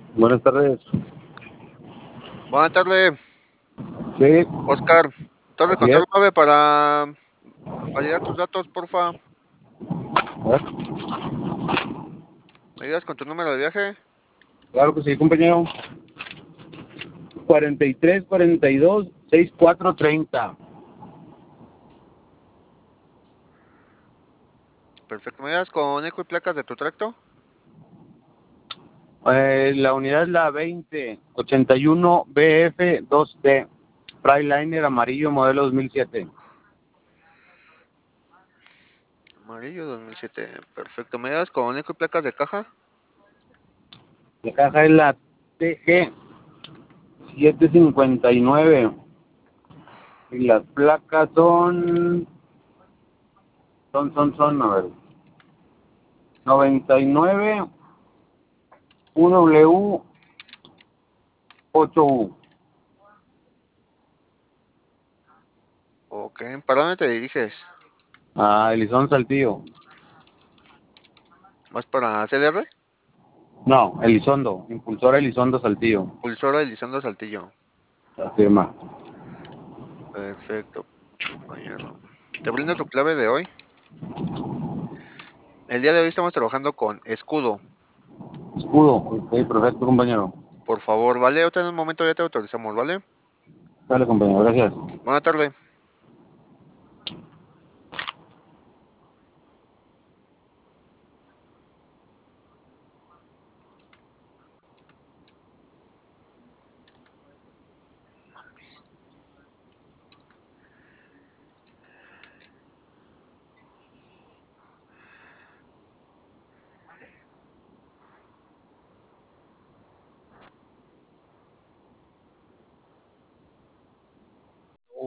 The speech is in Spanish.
Buenas tardes. Buenas tardes, Sí, Oscar. Torre así es. Control 9 para validar tus datos, porfa. A ver, ¿Me ayudas con tu número de viaje? claro que sí, compañero. 43 42 64 30. Perfecto. ¿Me ayudas con eco y placas de tu tracto? La unidad es la 2081 BF 2D. Freightliner amarillo modelo 2007. Amarillo 2007. Perfecto. ¿Me ayudas con eco y placas de caja? La caja es la TG 759. Y las placas son, a ver, 99 UW 8U. Ok. ¿Para dónde te diriges? Elizón Saltillo. ¿Vas para CDR? No, Elizondo. Impulsora Elizondo Saltillo. Pulsora Elizondo Saltillo. La firma. Perfecto, compañero. Te brindo tu clave de hoy. El día de hoy estamos trabajando con escudo. Escudo. Ok, perfecto, compañero. Por favor, ¿vale? Ahorita en un momento ya te autorizamos, ¿vale? Dale, compañero, gracias. Buena tarde.